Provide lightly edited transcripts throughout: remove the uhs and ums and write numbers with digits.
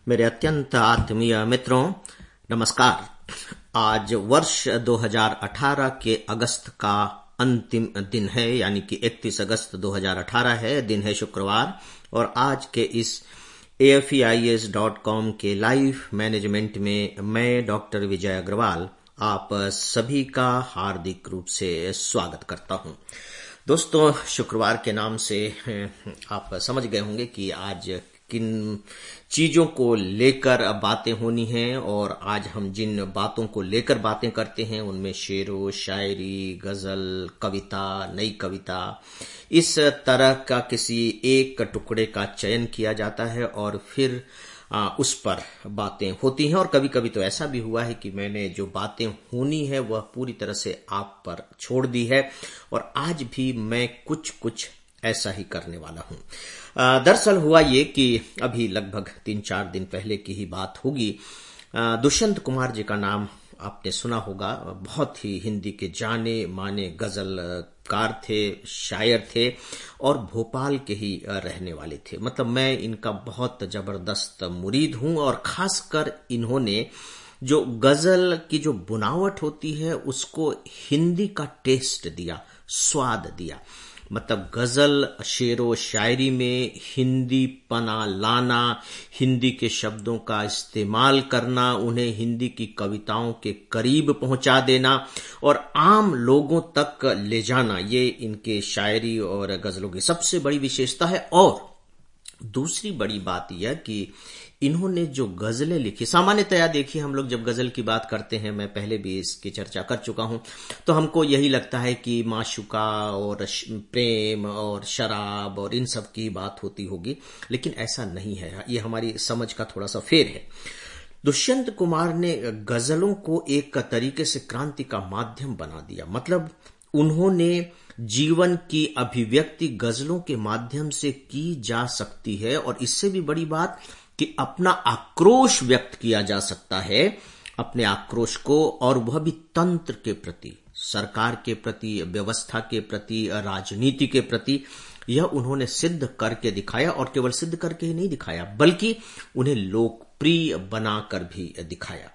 मेरे अत्यंत आत्मीय मित्रों, नमस्कार। आज वर्ष 2018 के अगस्त का अंतिम दिन है, यानी कि 31 अगस्त 2018 है। दिन है शुक्रवार और आज के इस AFEIS.com के लाइव मैनेजमेंट में मैं डॉक्टर विजय अग्रवाल आप सभी का हार्दिक रूप से स्वागत करता हूं। दोस्तों, शुक्रवार के नाम से आप समझ गए होंगे कि आज किन चीजों को लेकर बातें होनी हैं, और आज हम जिन बातों को लेकर बातें करते हैं उनमें शेरो, शायरी, गजल, कविता, नई कविता, इस तरह का किसी एक टुकड़े का चयन किया जाता है और फिर उस पर बातें होती हैं। और कभी कभी तो ऐसा भी हुआ है कि मैंने जो बातें होनी है वह पूरी तरह से आप पर छोड़ दी है, और आज भी मैं कुछ ऐसा ही करने वाला हूं। दरअसल हुआ ये कि अभी लगभग 3-4 दिन पहले की ही बात होगी। दुष्यंत कुमार जी का नाम आपने सुना होगा। बहुत ही हिंदी के जाने माने गजलकार थे, शायर थे और भोपाल के ही रहने वाले थे। मतलब मैं इनका बहुत जबरदस्त मुरीद हूं, और खासकर इन्होंने जो गजल की जो बुनावट होती है उसको हिंदी का टेस्ट दिया, स्वाद दिया। मतलब गजल, शेरो शायरी में हिंदी पना लाना, हिंदी के शब्दों का इस्तेमाल करना, उन्हें हिंदी की कविताओं के करीब पहुंचा देना और आम लोगों तक ले जाना, ये इनके शायरी और गजलों की सबसे बड़ी विशेषता है। और दूसरी बड़ी बात यह कि इन्होंने जो गजलें लिखी, सामान्यतया देखिए हम लोग जब गजल की बात करते हैं, मैं पहले भी इसकी चर्चा कर चुका हूं, तो हमको यही लगता है कि माशुका और प्रेम और शराब और इन सब की बात होती होगी, लेकिन ऐसा नहीं है। ये हमारी समझ का थोड़ा सा फेर है। दुष्यंत कुमार ने गजलों को एक तरीके से क्रांति का माध्यम बना दिया। मतलब उन्होंने जीवन की अभिव्यक्ति गजलों के माध्यम से की जा सकती है, और इससे भी बड़ी बात कि अपना आक्रोश व्यक्त किया जा सकता है, अपने आक्रोश को, और वह भी तंत्र के प्रति, सरकार के प्रति, व्यवस्था के प्रति, राजनीति के प्रति। यह उन्होंने सिद्ध करके दिखाया, और केवल सिद्ध करके ही नहीं दिखाया बल्कि उन्हें लोकप्रिय बनाकर भी दिखाया।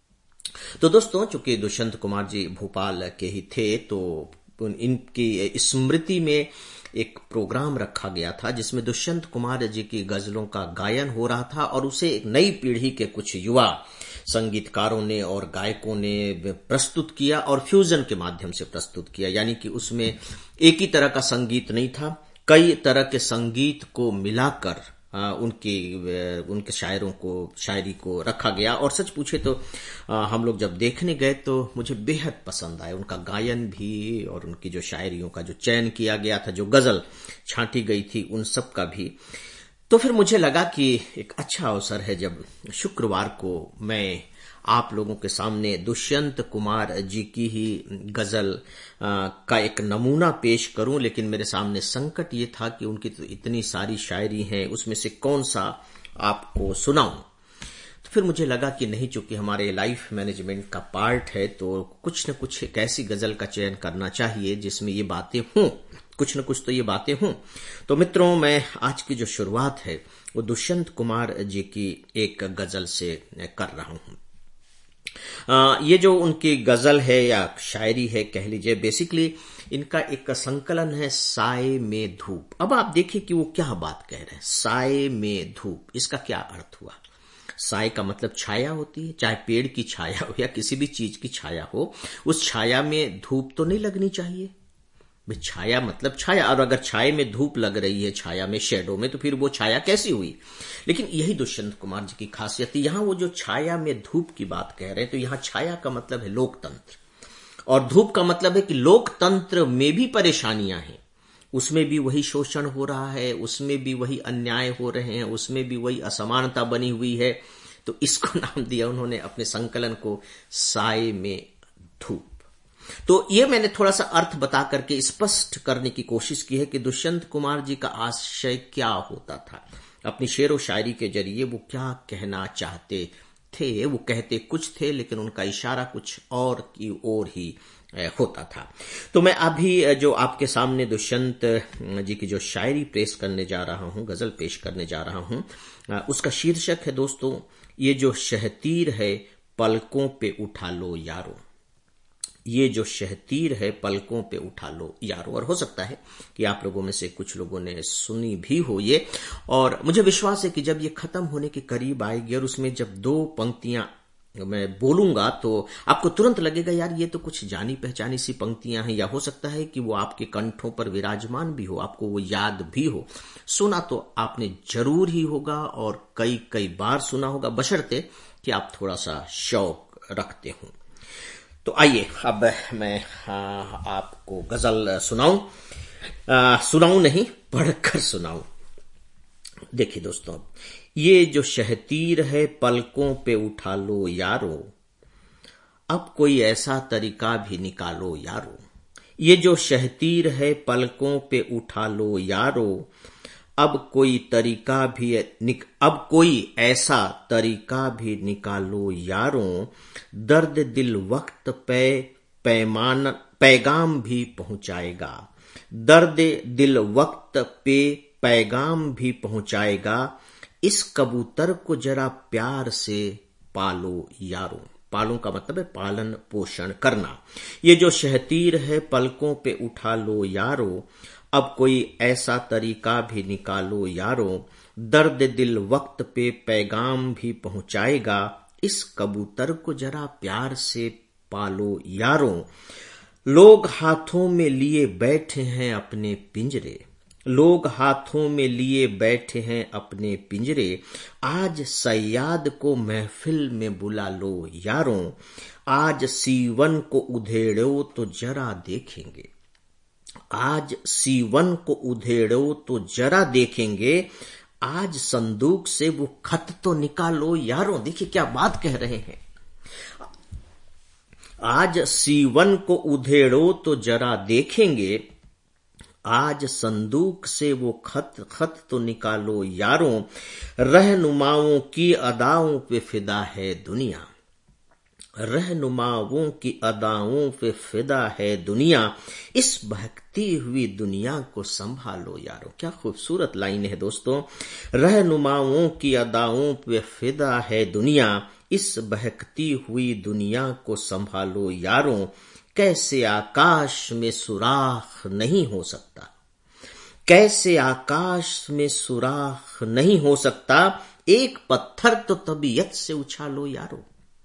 तो दोस्तों, चूंकि दुष्यंत कुमार जी भोपाल के ही थे, तो इनकी स्मृति में एक प्रोग्राम रखा गया था जिसमें दुष्यंत कुमार जी की गजलों का गायन हो रहा था, और उसे एक नई पीढ़ी के कुछ युवा संगीतकारों ने और गायकों ने प्रस्तुत किया, और फ्यूजन के माध्यम से प्रस्तुत किया। यानी कि उसमें एक ही तरह का संगीत नहीं था, कई तरह के संगीत को मिलाकर उनके शायरी को रखा गया। और सच पूछे तो हम लोग जब देखने गए तो मुझे बेहद पसंद आया उनका गायन भी, और उनकी जो शायरियों का जो चयन किया गया था, जो गजल छांटी गई थी, उन सब का भी। तो फिर मुझे लगा कि एक अच्छा अवसर है जब शुक्रवार को मैं आप लोगों के सामने दुष्यंत कुमार जी की ही गजल का एक नमूना पेश करूं। लेकिन मेरे सामने संकट ये था कि उनकी तो इतनी सारी शायरी हैं, उसमें से कौन सा आपको सुनाऊं। तो फिर मुझे लगा कि नहीं, चूंकि हमारे लाइफ मैनेजमेंट का पार्ट है, तो कुछ न कुछ एक ऐसी गजल का चयन करना चाहिए जिसमें ये बातें हों, कुछ न कुछ तो ये बातें हों। तो मित्रों, मैं आज की जो शुरुआत है वो दुष्यंत कुमार जी की एक गजल से कर रहा हूं। ये जो उनकी गजल है या शायरी है कह लीजिए, बेसिकली इनका एक संकलन है, साए में धूप। अब आप देखिए कि वो क्या बात कह रहे हैं, साए में धूप। इसका क्या अर्थ हुआ? साए का मतलब छाया होती है, चाहे पेड़ की छाया हो या किसी भी चीज की छाया हो, उस छाया में धूप तो नहीं लगनी चाहिए। भाई छाया मतलब छाया, और अगर छाया में धूप लग रही है, छाया में, शेडो में, तो फिर वो छाया कैसी हुई? लेकिन यही दुष्यंत कुमार जी की खासियत है। यहां वो जो छाया में धूप की बात कह रहे हैं, तो यहां छाया का मतलब है लोकतंत्र, और धूप का मतलब है कि लोकतंत्र में भी परेशानियां हैं, उसमें भी वही शोषण हो रहा है, उसमें भी वही अन्याय हो रहे हैं, उसमें भी वही असमानता बनी हुई है। तो इसको नाम दिया उन्होंने अपने संकलन को, साए में धूप। तो ये मैंने थोड़ा सा अर्थ बता करके स्पष्ट करने की कोशिश की है कि दुष्यंत कुमार जी का आशय क्या होता था, अपनी शेर व शायरी के जरिए वो क्या कहना चाहते थे। वो कहते कुछ थे, लेकिन उनका इशारा कुछ और की ओर ही होता था। तो मैं अभी जो आपके सामने दुष्यंत जी की जो शायरी पेश करने जा रहा हूं, गजल पेश करने जा रहा हूं, उसका शीर्षक है दोस्तों, ये जो शहतीर है पलकों पे उठा लो यारो। ये जो शहतीर है पलकों पे उठा लो यारो। और हो सकता है कि आप लोगों में से कुछ लोगों ने सुनी भी हो ये, और मुझे विश्वास है कि जब ये खत्म होने के करीब आएगी और उसमें जब 2 पंक्तियां मैं बोलूंगा तो आपको तुरंत लगेगा यार ये तो कुछ जानी पहचानी सी पंक्तियां हैं, या हो सकता है कि वो आपके कंठों पर विराजमान भी हो, आपको वो याद भी हो। सुना तो आपने जरूर ही होगा और कई कई बार सुना होगा, बशर्ते कि आप थोड़ा सा शौक रखते हो। तो आइए अब मैं आपको गजल सुनाऊं नहीं, पढ़कर सुनाऊं। देखिए दोस्तों, ये जो शहतीर है पलकों पे उठा लो यारो, अब कोई ऐसा तरीका भी निकालो यारो। ये जो शहतीर है पलकों पे उठा लो यारो, अब कोई ऐसा तरीका भी निकालो यारों। दर्द दिल वक्त पे पैगाम भी पहुंचाएगा। दर्द दिल वक्त पे पैगाम भी पहुंचाएगा। इस कबूतर को जरा प्यार से पालो यारों। पालो का मतलब है पालन पोषण करना। ये जो शहतीर है पलकों पे उठा लो यारो, अब कोई ऐसा तरीका भी निकालो यारों। दर्द दिल वक्त पे पैगाम भी पहुंचाएगा। इस कबूतर को जरा प्यार से पालो यारों। लोग हाथों में लिए बैठे हैं अपने पिंजरे। लोग हाथों में लिए बैठे हैं अपने पिंजरे। आज सयाद को महफिल में बुला लो यारों। आज सीवन को उधेड़ो तो जरा देखेंगे। आज सीवन को उधेड़ो तो जरा देखेंगे। आज संदूक से वो खत तो निकालो यारों। देखिए क्या बात कह रहे हैं। आज सीवन को उधेड़ो तो जरा देखेंगे। आज संदूक से वो खत तो निकालो यारों। रहनुमाओं की अदाओं पे फिदा है दुनिया। रहनुमाओं की अदाओं पे फिदा है दुनिया। इस बहकती हुई दुनिया को संभालो यारों। क्या खूबसूरत लाइन है दोस्तों। रहनुमाओं की अदाओं पे फिदा है दुनिया। इस बहकती हुई दुनिया को संभालो यारों। कैसे आकाश में सुराख नहीं हो सकता। कैसे आकाश में सुराख नहीं हो सकता। एक पत्थर तो तबीयत से उछालो यारों।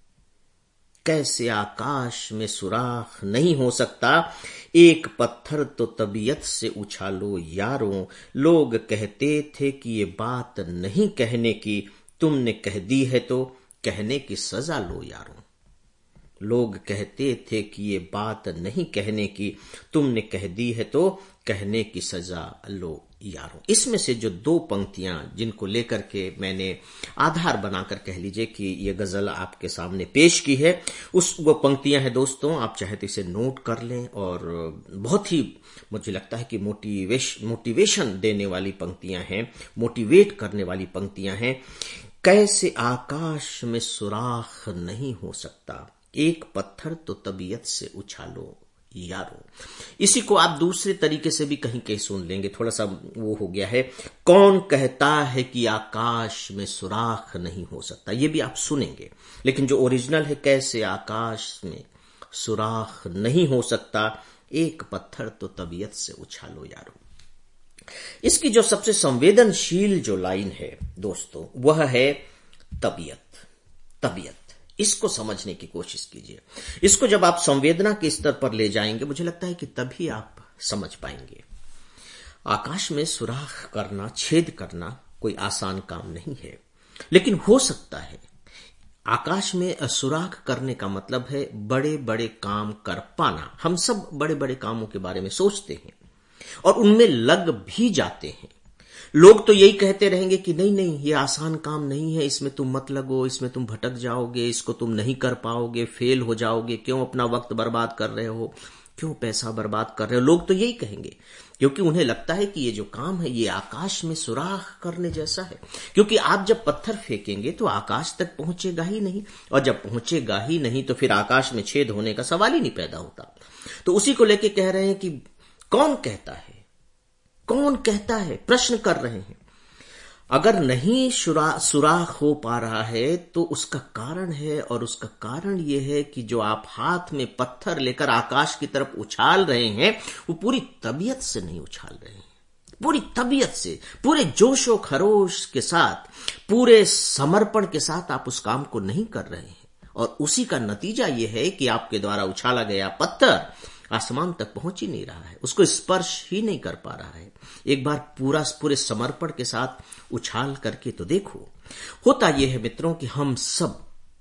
कैसे आकाश में सुराख नहीं हो सकता। एक पत्थर तो तबीयत से उछालो यारों। लोग कहते थे कि ये बात नहीं कहने की, तुमने कह दी है तो कहने की सजा लो यारों। लोग कहते थे कि ये बात नहीं कहने की, तुमने कह दी है तो कहने की सजा लो यारों। इसमें से जो 2 पंक्तियां जिनको लेकर के मैंने आधार बनाकर कह लीजिए कि ये गजल आपके सामने पेश की है, वो पंक्तियां हैं दोस्तों, आप चाहे तो इसे नोट कर लें। और बहुत ही मुझे लगता है कि मोटिवेशन देने वाली पंक्तियां हैं, मोटिवेट करने वाली पंक्तियां हैं। कैसे आकाश में सुराख नहीं हो सकता। एक पत्थर तो तबीयत से उछालो यारो। इसी को आप दूसरे तरीके से भी कहीं कहीं सुन लेंगे, थोड़ा सा वो हो गया है। कौन कहता है कि आकाश में सुराख नहीं हो सकता, ये भी आप सुनेंगे, लेकिन जो ओरिजिनल है कैसे आकाश में सुराख नहीं हो सकता। एक पत्थर तो तबीयत से उछालो यारो। इसकी जो सबसे संवेदनशील जो लाइन है दोस्तों, वह है तबीयत। इसको समझने की कोशिश कीजिए। इसको जब आप संवेदना के स्तर पर ले जाएंगे, मुझे लगता है कि तभी आप समझ पाएंगे। आकाश में सुराख करना, छेद करना कोई आसान काम नहीं है, लेकिन हो सकता है। आकाश में सुराख करने का मतलब है बड़े बड़े काम कर पाना। हम सब बड़े बड़े कामों के बारे में सोचते हैं और उनमें लग भी जाते हैं। लोग तो यही कहते रहेंगे कि नहीं ये आसान काम नहीं है, इसमें तुम मत लगो, इसमें तुम भटक जाओगे, इसको तुम नहीं कर पाओगे, फेल हो जाओगे, क्यों अपना वक्त बर्बाद कर रहे हो, क्यों पैसा बर्बाद कर रहे हो? लोग तो यही कहेंगे, क्योंकि उन्हें लगता है कि ये जो काम है ये आकाश में सुराख करने जैसा है। क्योंकि आप जब पत्थर फेंकेंगे तो आकाश तक पहुंचेगा ही नहीं, और जब पहुंचेगा ही नहीं तो फिर आकाश में छेद होने का सवाल ही नहीं पैदा होता। तो उसी को लेके कह रहे हैं कि कौन कहता है, कौन कहता है, प्रश्न कर रहे हैं। अगर नहीं सुराख हो पा रहा है तो उसका कारण है, और उसका कारण यह है कि जो आप हाथ में पत्थर लेकर आकाश की तरफ उछाल रहे हैं वो पूरी तबीयत से नहीं उछाल रहे हैं। पूरी तबीयत से, पूरे जोशो खरोश के साथ, पूरे समर्पण के साथ आप उस काम को नहीं कर रहे हैं, और उसी का नतीजा यह है कि आपके द्वारा उछाला गया पत्थर आसमान तक पहुंच ही नहीं रहा है, उसको स्पर्श ही नहीं कर पा रहा है। एक बार पूरे समर्पण के साथ उछाल करके तो देखो। होता यह है मित्रों कि हम सब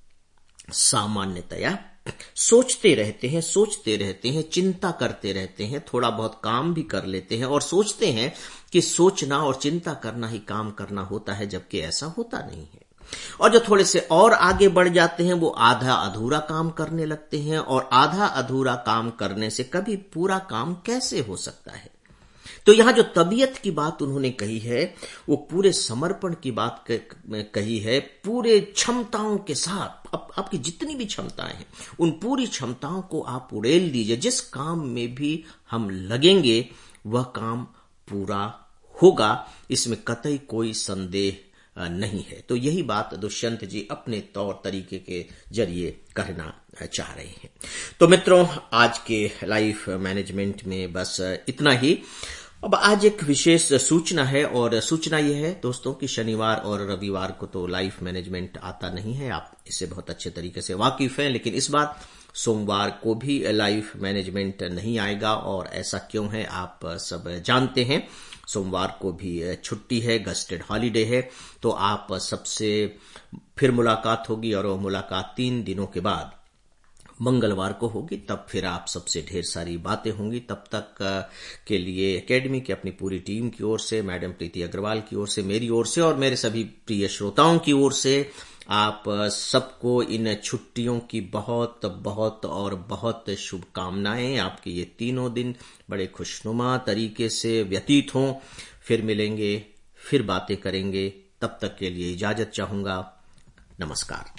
सामान्यतया सोचते रहते हैं, चिंता करते रहते हैं, थोड़ा बहुत काम भी कर लेते हैं और सोचते हैं कि सोचना और चिंता करना ही काम करना होता है, जबकि ऐसा होता नहीं है। और जो थोड़े से और आगे बढ़ जाते हैं वो आधा अधूरा काम करने लगते हैं, और आधा अधूरा काम करने से कभी पूरा काम कैसे हो सकता है? तो यहां जो तबीयत की बात उन्होंने कही है वो पूरे समर्पण की बात कही है, पूरे क्षमताओं के साथ। आपकी जितनी भी क्षमताएं हैं उन पूरी क्षमताओं को आप उड़ेल दीजिए। जिस काम में भी हम लगेंगे वह काम पूरा होगा, इसमें कतई कोई संदेह नहीं है। तो यही बात दुष्यंत जी अपने तौर तरीके के जरिए कहना चाह रहे हैं। तो मित्रों, आज के लाइफ मैनेजमेंट में बस इतना ही। अब आज एक विशेष सूचना है, और सूचना यह है दोस्तों कि शनिवार और रविवार को तो लाइफ मैनेजमेंट आता नहीं है, आप इससे बहुत अच्छे तरीके से वाकिफ हैं, लेकिन इस बार सोमवार को भी लाइफ मैनेजमेंट नहीं आएगा। और ऐसा क्यों है आप सब जानते हैं। सोमवार को भी छुट्टी है, गस्टेड हॉलीडे है। तो आप सबसे फिर मुलाकात होगी, और वो मुलाकात 3 दिनों के बाद मंगलवार को होगी। तब फिर आप सबसे ढेर सारी बातें होंगी। तब तक के लिए एकेडमी की अपनी पूरी टीम की ओर से, मैडम प्रीति अग्रवाल की ओर से, मेरी ओर से और मेरे सभी प्रिय श्रोताओं की ओर से आप सबको इन छुट्टियों की बहुत बहुत और बहुत शुभकामनाएं। आपके ये 3 दिन बड़े खुशनुमा तरीके से व्यतीत हों। फिर मिलेंगे, फिर बातें करेंगे। तब तक के लिए इजाजत चाहूंगा। नमस्कार।